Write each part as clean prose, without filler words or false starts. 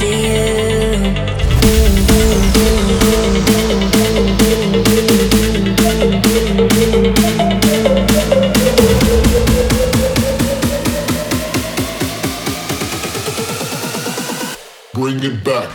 into you. Bring it back.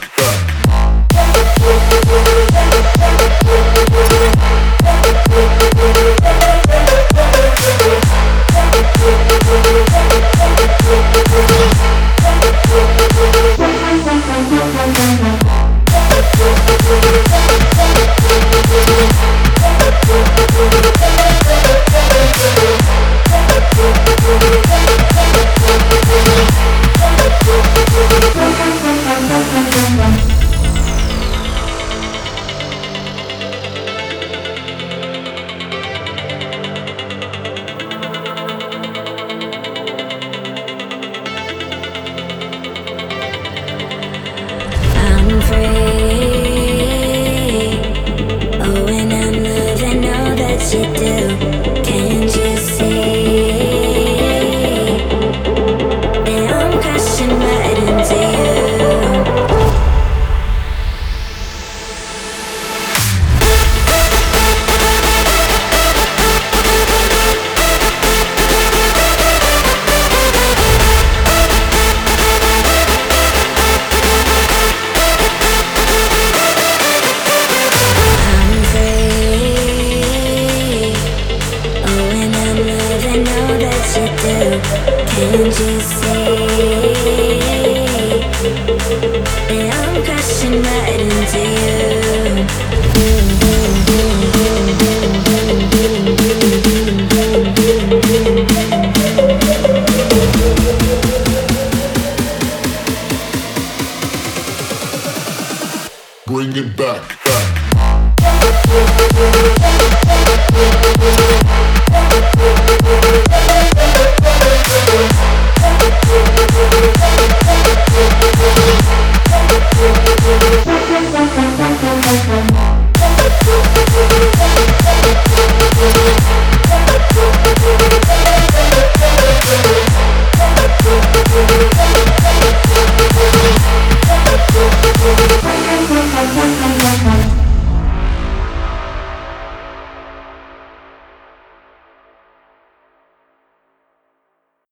I'm free. Oh, when I'm loving all that you do, can't you see that I'm crashing right into you? Can't you see that I'm crashing right into you? Bring it back.